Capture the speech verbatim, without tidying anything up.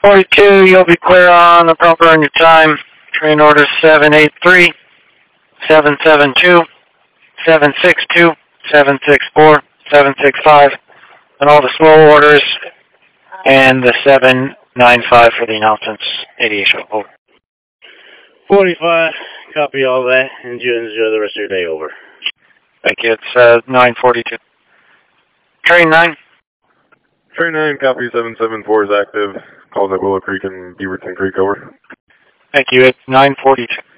forty-two, you'll be clear on the proper on your time. Train order seven eight three, seven seven two, seven six two, seven six four, seven six five, and all the slow orders, and the seven nine five for the announcements. eighty-eight show, over. forty-five, copy all that, and you enjoy the rest of your day, over. Thank you, it's uh, nine forty-two. Train nine. Train nine, copy seven seven four is active. Calls at Willow Creek and Beaverton Creek, over. Thank you, it's nine forty-two.